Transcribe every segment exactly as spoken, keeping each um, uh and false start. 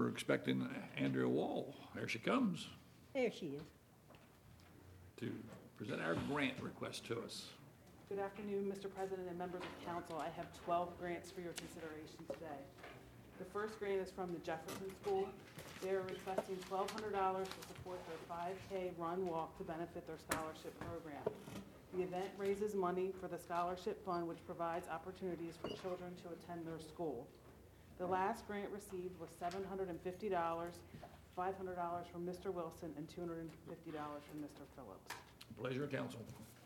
we're expecting Andrea Wall. There she comes There she is. to present our grant request to us. Good afternoon, Mister President and members of council. I have twelve grants for your consideration today. The first grant is from the Jefferson School. They are requesting twelve hundred dollars to support their five K run walk to benefit their scholarship program. The event raises money for the scholarship fund, which provides opportunities for children to attend their school. The last grant received was seven hundred fifty dollars, five hundred dollars from Mister Wilson, and two hundred fifty dollars from Mister Phillips. Pleasure of council.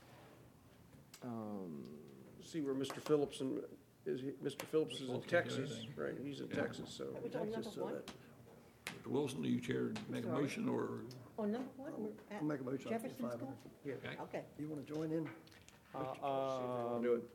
Um, See where Mister Phillips and, is he, Mister Phillips is in Phillips can't do Texas, anything. right, he's in Yeah. Texas, so. Which on number Texas, so one? that- Mister Wilson, do you chair make a Sorry. motion or? Oh, number one, we're at I'll make a motion on Jefferson five School? hundred. Yeah. Okay. Okay. You want to join in? Uh, Do it.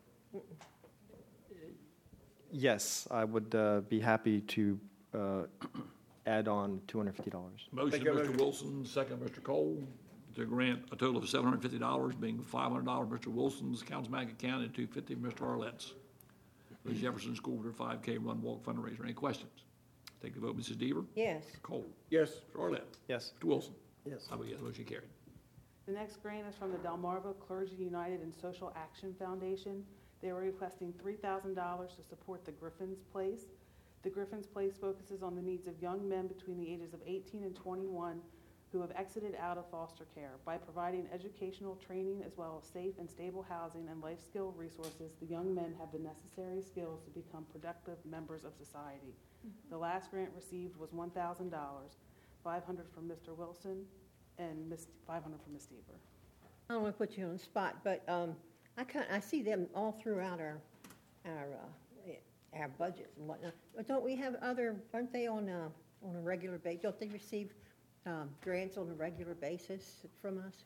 Yes, I would uh, be happy to uh, add on two hundred fifty dollars. Motion, Make a Mister motion. Wilson, second, Mister Cole, to grant a total of seven hundred fifty dollars, being five hundred dollars Mister Wilson's accounts bank account and two hundred fifty dollars Mister Arlett's. The Jefferson School for their five K run walk fundraiser. Any questions? Take the vote, Missus Deaver. Yes. Mister Cole. Yes, Mister Arlett. Yes. Mister Wilson. Yes. I vote yes, motion carried. The next grant is from the Delmarva Clergy United and Social Action Foundation. They are requesting three thousand dollars to support the Griffin's Place. The Griffin's Place focuses on the needs of young men between the ages of eighteen and twenty-one who have exited out of foster care. By providing educational training as well as safe and stable housing and life skill resources, the young men have the necessary skills to become productive members of society. Mm-hmm. The last grant received was one thousand dollars, five hundred dollars from Mister Wilson and Miss five hundred dollars from Miss Deaver. I don't want to put you on the spot, but um, I kind I see them all throughout our our uh, our budgets and whatnot. But don't we have other? Aren't they on a on a regular basis? Don't they receive um, grants on a regular basis from us?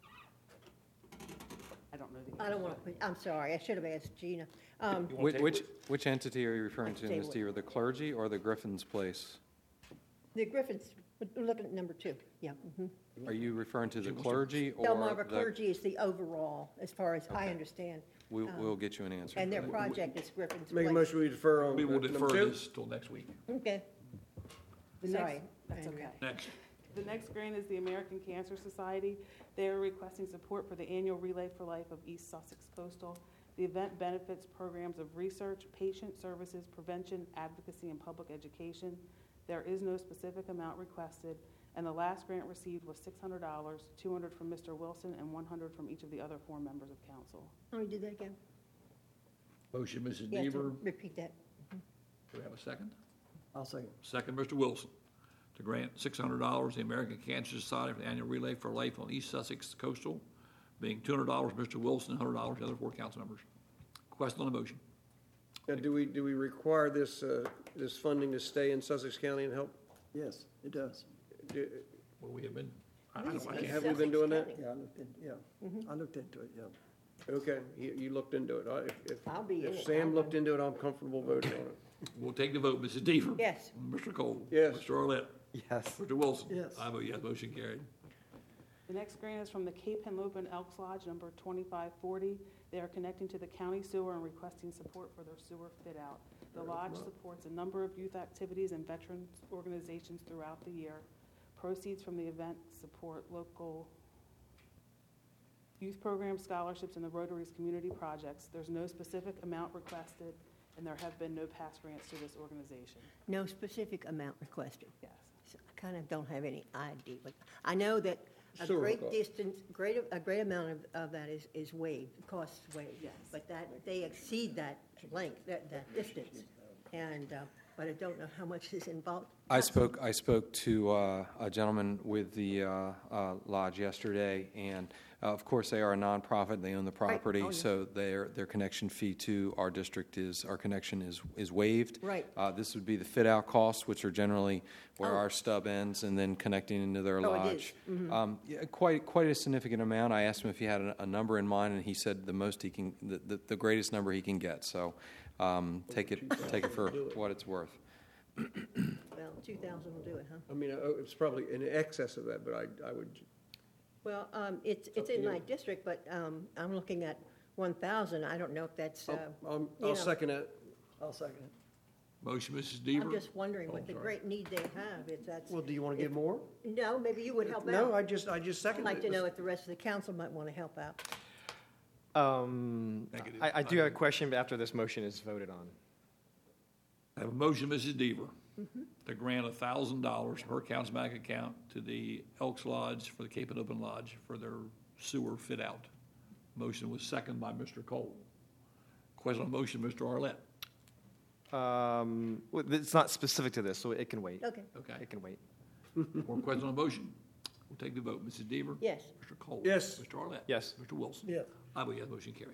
I don't know the I don't want to. Put, I'm sorry. I should have asked Gina. Um, Which, which, which entity are you referring to, Say Miz what? Deaver, the clergy or the Griffin's Place? the Griffins. We're looking at number two. Yeah. Mm-hmm. Are you referring to the clergy or Delmarva the? Clergy is the overall, as far as I Okay. understand, We'll, um, we'll get you an answer. and for their that. project is Griffin's make a Place. motion, we defer on We will uh, defer number two. this till next week. Okay. The Sorry. next, that's Andrea. okay. Next. The next grant is the American Cancer Society. They are requesting support for the annual Relay for Life of East Sussex Coastal. The event benefits programs of research, patient services, prevention, advocacy, and public education. There is no specific amount requested, and the last grant received was six hundred dollars, two hundred dollars from Mister Wilson, and one hundred dollars from each of the other four members of council. Let me do that again. Motion, Missus You have to Deaver. repeat that. Do we have a second? I'll second. Second, Mister Wilson, to grant six hundred dollars the American Cancer Society for the annual Relay for Life on East Sussex Coastal, being two hundred dollars Mister Wilson, one hundred dollars the other four council members. Question on the motion. Now, do we, do we require this, uh, this funding to stay in Sussex County and help? Yes, it does. Do- Well, we have been, I I Please, don't, I please. can't. Have we been doing that? Sussex Yeah, I looked in, yeah, I looked into it, yeah. Okay, you, you looked into it. I- If, if- I'll be in if it. Sam looked into it, I'm comfortable voting on it. We'll take the vote. Missus Deaver. Yes. Mister Cole. Yes. Mister Arlett. Yes. Mister Wilson. Yes. I vote yes, motion carried. The next grant is from the Cape Henlopen Elks Lodge, number twenty-five forty. They are connecting to the county sewer and requesting support for their sewer fit-out. The lodge supports a number of youth activities and veterans organizations throughout the year. Proceeds from the event support local youth programs, scholarships, and the Rotary's community projects. There's no specific amount requested, and there have been no past grants to this organization. No specific amount requested. Yes. So I kind of don't have any idea, but I know that a Sewer great cost. distance, great, a great amount of, of that is, is waived, the cost is waived. Yes. But that, they exceed that length, that, that distance. And, uh, but I don't know how much is involved. I spoke, I spoke to uh, a gentleman with the uh, uh, lodge yesterday, and uh, of course, they are a nonprofit, they own the property, Oh, yes. so their, their connection fee to our district is, our connection is, is waived. Right. Uh, This would be the fit-out costs, which are generally where Oh. our stub ends and then connecting into their Oh, it lodge. is. Mhm. Um, yeah, Quite, quite a significant amount. I asked him if he had a, a number in mind, and he said the most he can, the, the, the greatest number he can get, so um, take it, take it for what it's worth. Well, two thousand will do it, huh? I mean, uh, it's probably in excess of that, but I, I would, Well, um, it's, up it's to in you. my district, but, um, I'm looking at one thousand. I don't know if that's, uh, I'll, you I'll know. second it. I'll second it. Motion, Missus Deaver. I'm just wondering Oh, what the sorry. great need they have, if that's, Well, do you want to give more? no, maybe you would help out. No, I just, I just I'd seconded like it. to know if the rest of the council might want to help out. Um, Negative. I, I do have a question, but after this motion is voted on. I have a motion, Missus Deaver, Mm-hmm. to grant a thousand dollars per council bank account to the Elks Lodge for the Cape and Open Lodge for their sewer fit-out. Motion was seconded by Mister Cole. Question on the motion, Mister Arlett. Um, well, it's not specific to this, so it can wait. Okay, Okay. It can wait. More questions on the motion? We'll take the vote. Missus Deaver? yes. Mister Cole? Yes. Mister Arlett? Yes. Mister Wilson? Yes. I vote yes, motion carried.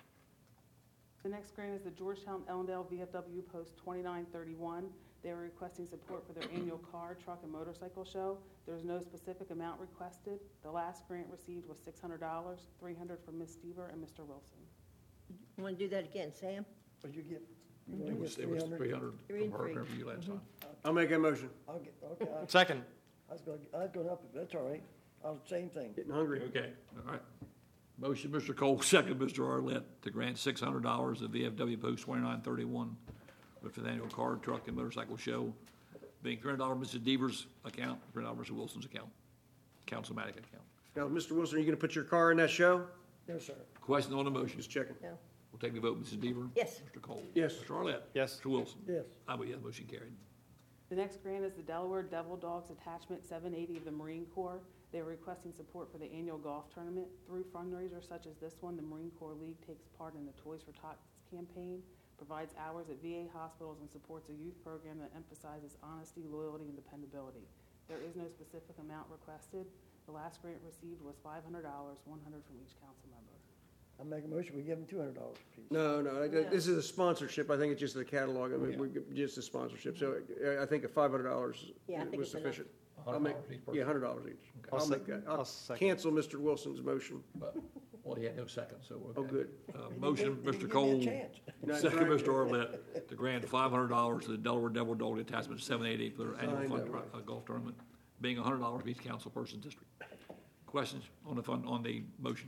The next grant is the Georgetown Ellendale V F W Post twenty-nine thirty-one. They are requesting support for their annual car, truck, and motorcycle show. There is no specific amount requested. The last grant received was six hundred dollars, three hundred dollars from Miz Stever and Mister Wilson. You want to do that again, Sam? But you get, you It want to was get it three was hundred? three hundred Three from and her, three. whatever you last time. I'll make that motion. I'll get, okay, I- Second. I was gonna, I was gonna help you, that's all right. I'll, same thing. Getting hungry. Okay, all right. Motion, Mister Cole, second, Mister Arlett, to grant six hundred dollars to V F W Post twenty-nine thirty-one for the annual car, truck, and motorcycle show, being three hundred dollars Missus Deaver's account, three hundred dollars Mister Wilson's account, Councilmatic account. Now, Mister Wilson, are you going to put your car in that show? Yes, sir. Question on the motion. Just checking. No. We'll take the vote. Missus Deaver? Yes. Mister Cole? Yes. Mister Arlett? Yes. Mister Wilson? Yes. I vote yes, motion carried. The next grant is the Delaware Devil Dogs Attachment seven eighty of the Marine Corps. They are requesting support for the annual golf tournament. Through fundraisers such as this one, the Marine Corps League takes part in the Toys for Tots campaign, provides hours at V A hospitals, and supports a youth program that emphasizes honesty, loyalty, and dependability. There is no specific amount requested. The last grant received was five hundred dollars, one hundred dollars from each council member. I make a motion, we give them two hundred dollars apiece. No, no, I- this is a sponsorship. I think it's just the catalog. I mean, we just a sponsorship. So uh, I think a five hundred dollars Yeah, I think was it's enough. sufficient. I'll make, $100 each yeah, person. hundred dollars each. Okay. I'll make that. I'll I'll second. cancel Mister Wilson's motion. But, well, he had no second, so we're okay. Oh, good. Uh, Motion, They Mister didn't give me a Cole, chance. That's second, right. Mister Arlett, to grant five hundred dollars to the Delaware Devil Dog Attachment seven eighty for their annual Signed fun that tri- way. uh, golf tournament, being hundred dollars for each council person district. Questions on the fun, on the motion?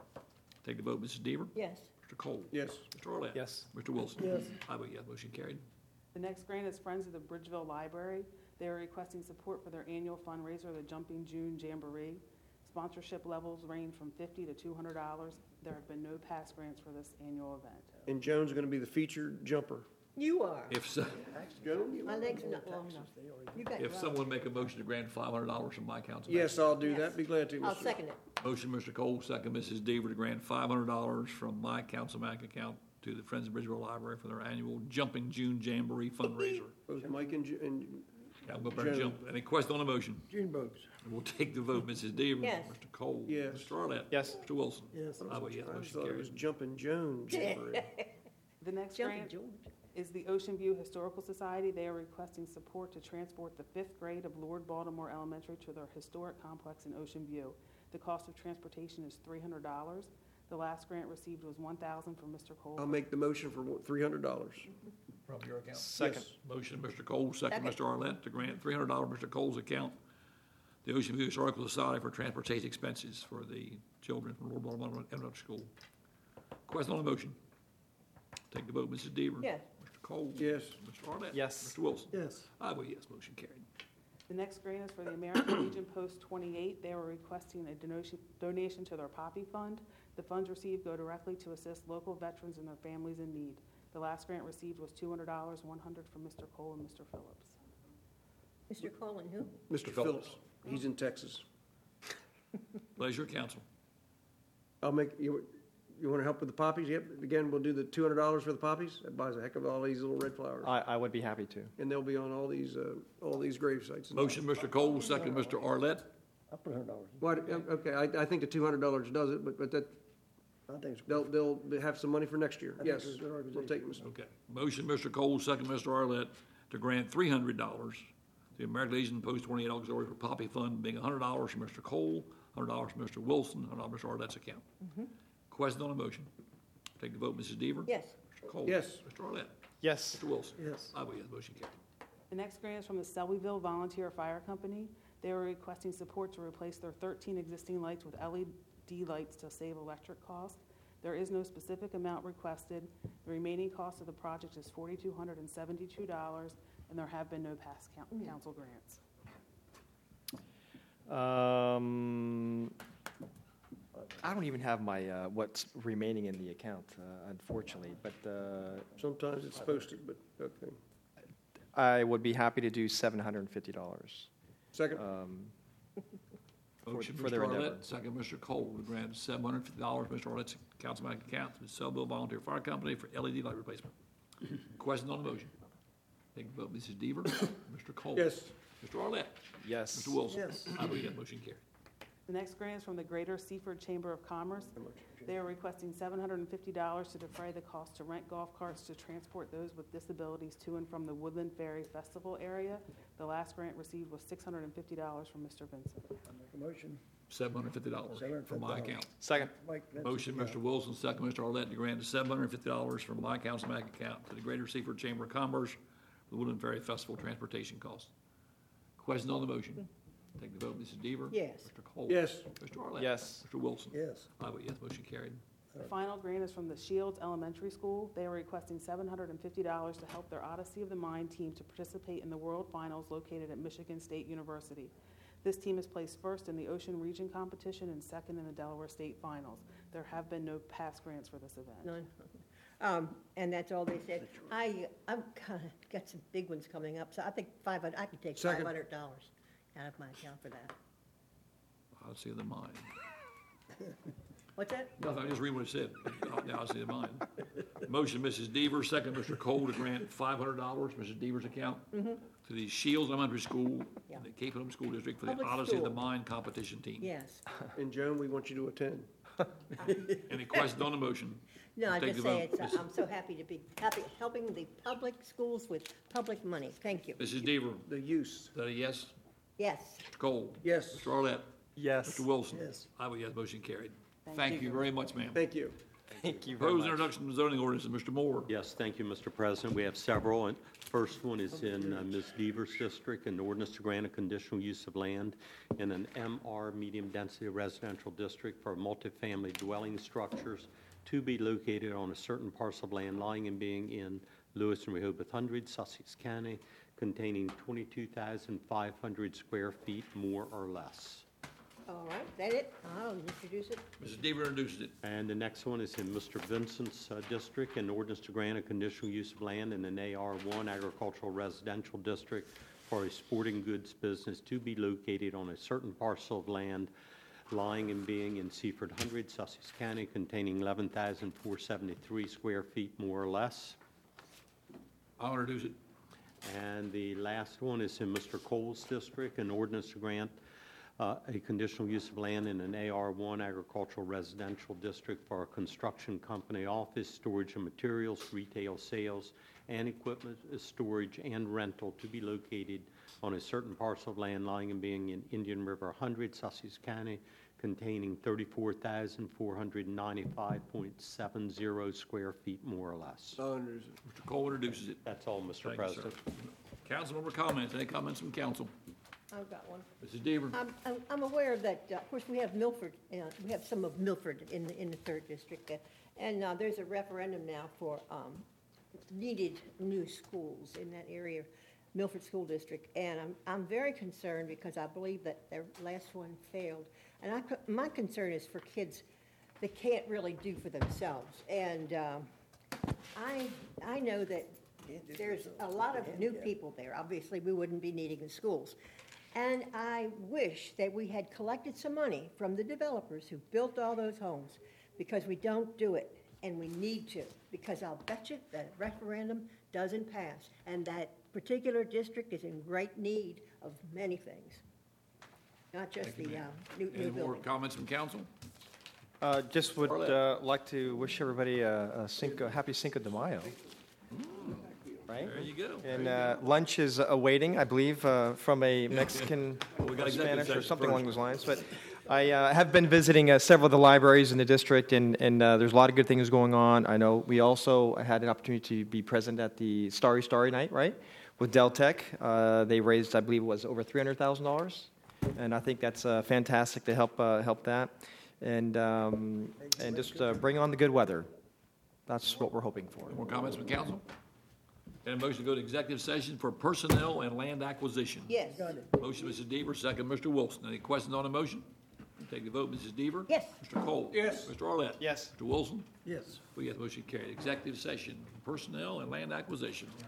Take the vote, Missus Deaver? Yes. Mister Cole? Yes. Mister Arlett? Yes. Mister Wilson? Yes. I vote yes, motion carried. The next grant is Friends of the Bridgeville Library. They are requesting support for their annual fundraiser, the Jumping June Jamboree. Sponsorship levels range from fifty to two hundred dollars. There have been no past grants for this annual event. And Joan's going to be the featured jumper. You are. If, so- Joan? My leg's not long enough. You got it if right. someone make a motion to grant five hundred dollars from my council. Yes, I'll do Yes. that. Be glad to, I'll Mister second it. Motion, Mister Cole, second, Missus Deaver, to grant five hundred dollars from my council bank account to the Friends of Bridgeville Library for their annual Jumping June Jamboree fundraiser. Both Mike and, Ju- and Yeah, we'll go back and Joan. jump. Any question on the motion? June bugs. We'll take the vote. Missus Deaver? Yes. Mister Cole? Yes. Mister Arlett? Yes. Mister Wilson? Yes. I vote yes, I motion thought it was carried. Jumpin' Joan Jamboree. The next Jumping grant George. is the Ocean View Historical Society. They are requesting support to transport the fifth grade of Lord Baltimore Elementary to their historic complex in Ocean View. The cost of transportation is three hundred dollars. The last grant received was one thousand dollars from Mister Cole. I'll make the motion for three hundred dollars. From your account? Second. Motion, Mister Cole, second, Second. Mister Arlett, to grant three hundred dollars Mister Cole's account, the Ocean View Historical Society for transportation expenses for the children from Lord Baltimore Elementary School. Question on the motion? Take the vote, Missus Deaver? Yes. Mister Cole? Yes. Mister Arlett? Yes. Mister Wilson? Yes. I vote yes, motion carried. The next grant is for the American Legion Post twenty-eight. They were requesting a donation, donation to their Poppy Fund. The funds received go directly to assist local veterans and their families in need. The last grant received was two hundred dollars, one hundred dollars from Mister Cole and Mister Phillips. Mister Colin, who? Mister Phillips. Phillips. He's in Texas. Pleasure, council. I'll make, you, you want to help with the poppies? Yep. Again, we'll do the two hundred dollars for the poppies. That buys a heck of all these little red flowers. I, I would be happy to. And they'll be on all these, uh, all these grave sites. Motion, Mister Cole, second, Mister Arlett. I'll put a hundred dollars. What, okay, I, I think the two hundred dollars does it, but, but that, I think it's. they'll, they'll have some money for next year. I think Yes, it's a good we'll organization. take it, Mister Okay. Motion, Mister Cole, second, Mister Arlett, to grant three hundred dollars to the American Legion Post twenty-eight Auxiliary for Poppy Fund, being one hundred dollars from Mister Cole, one hundred dollars from Mister Wilson, one hundred dollars from Mister Arlett's account. Question on the motion? Take the vote, Missus Deaver? Yes. Mister Cole? Yes. Mister Arlett? Yes. Mister Wilson? Yes. I vote yes, motion carried. The next grant is from the Selbyville Volunteer Fire Company. They are requesting support to replace their thirteen existing lights with L E D lights to save electric costs. There is no specific amount requested. The remaining cost of the project is four thousand two hundred seventy-two dollars, and there have been no past coun- council grants. Um, I don't even have my, uh, what's remaining in the account, uh, unfortunately, but uh, Sometimes it's posted, but, okay. I would be happy to do seven hundred fifty dollars. Second, Um, Motion, for their Mister endeavor. Arlett, second, Mister Cole, to grant seven hundred fifty dollars, Mister Arlett's councilman account to the Sellville Volunteer Fire Company for L E D light replacement. Question on the motion. Take the vote, Missus Deaver. Mister Cole. yes, Mister Arlett. Yes. Mister Wilson. Yes. I vote yes, motion carried. The next grant is from the Greater Seaford Chamber of Commerce. They are requesting seven hundred fifty dollars to defray the cost to rent golf carts to transport those with disabilities to and from the Woodland Ferry Festival area. The last grant received was six hundred fifty dollars from Mister Vincent. I make a motion. Seven hundred fifty dollars from my seven hundred fifty dollars. account. Second. Mike Vincent, Motion, yeah. Mister Wilson, second, Mister Arlett, to grant seven hundred fifty dollars from my councilman account to the Greater Seaford Chamber of Commerce for the Woodland Ferry Festival transportation costs. Question on the motion. Take the vote, Missus Deaver. Yes. Mister Cole. yes, Mister Arlett. Yes. Mister Wilson. Yes. I vote yes, motion carried. The final grant is from the Shields Elementary School. They are requesting seven hundred fifty dollars to help their Odyssey of the Mind team to participate in the World Finals located at Michigan State University. This team is placed first in the Ocean Region competition and second in the Delaware State Finals. There have been no past grants for this event. None. Um, and that's all they said. I, I've kind of got some big ones coming up, so I think five hundred, I could take Second. five hundred dollars out of my account for that. I'll see the mind. What's that? Nothing, I just read what it said. Now I see the mind. Motion, Missus Deaver, second, Mister Cole, to grant five hundred dollars, Missus Deaver's account, to the Shields Elementary School, Yeah. in the Cape Henlopen School District for the Public Odyssey of the school. Mind competition team. Yes. and Joan, we want you to attend. Any questions on the motion? No, I Take just the say vote. it's, uh, I'm so happy to be, happy, helping the public schools with public money. Thank you. Missus Deaver, The use, is that a yes? Yes. Mister Cole? yes, Mister Arlett? Yes. Mister Wilson? Yes. I vote yes, motion carried. Thank Thank you very much, ma'am. thank you. Thank you very Proposed much. introduction of zoning ordinances, Mister Moore. Yes, thank you, Mister President. We have several, and first one is in uh, Miz Deaver's district, an ordinance to grant a conditional use of land in an M R, medium-density residential district for multifamily dwelling structures to be located on a certain parcel of land lying and being in Lewis and Rehoboth Hundred, Sussex County, containing twenty-two thousand five hundred square feet, more or less. All right, that it? I'll introduce it. Missus Deaver introduces it. And the next one is in Mister Vincent's uh, district, an ordinance to grant a conditional use of land in an A R one agricultural residential district for a sporting goods business to be located on a certain parcel of land lying and being in Seaford Hundred, Sussex County, containing eleven thousand four hundred seventy-three square feet, more or less. I'll introduce it. And the last one is in Mister Cole's district, an ordinance to grant uh, a conditional use of land in an A R one agricultural residential district for a construction company office, storage of materials, retail sales, and equipment uh, storage and rental to be located on a certain parcel of land lying and being in Indian River one hundred, Sussex County, containing thirty-four thousand four hundred ninety-five point seven zero square feet, more or less. I'll introduce it. Mister Cole introduces it. That's all, Mister Thank you, sir. President. Councilmember comments, any comments from council? I've got one. Missus Deaver? I'm, I'm, I'm aware that, uh, of course, we have Milford, uh, we have some of Milford in, the in the third district. uh, And, uh, there's a referendum now for, um, needed new schools in that area, Milford School District. And I'm, I'm very concerned because I believe that their last one failed. And I, co- my concern is for kids that can't really do for themselves. And, um, I, I know that there's a lot of new people there. Obviously, we wouldn't be needing the schools. And I wish that we had collected some money from the developers who built all those homes, because we don't do it, and we need to, because I'll bet you that referendum doesn't pass, and that particular district is in great need of many things, not just Thank you, the uh, ma'am. new Any new more building. comments from council? Uh, Just would Arlett. uh, like to wish everybody a a Cinco, happy Cinco de Mayo. Right? There you go. And uh, lunch is awaiting, I believe, uh, from a Mexican, Well, we got or executive Spanish, or session something first. along those lines. But I uh, have been visiting uh, several of the libraries in the district, and, and uh, there's a lot of good things going on. I know we also had an opportunity to be present at the Starry Starry Night, right, with Dell Tech. Uh, they raised, I believe, it was over three hundred thousand dollars, and I think that's uh, fantastic to help uh, help that. and, um, and just uh, bring on the good weather. That's what we're hoping for. More comments from council? And a motion to go to executive session for personnel and land acquisition. Yes. Motion, Missus Deaver, second, Mister Wilson. Any questions on the motion? Take the vote, Missus Deaver? Yes. Mister Cole? Yes. Mister Arlett? Yes. Mister Wilson? Yes. We have motion carried. Executive session, personnel and land acquisition.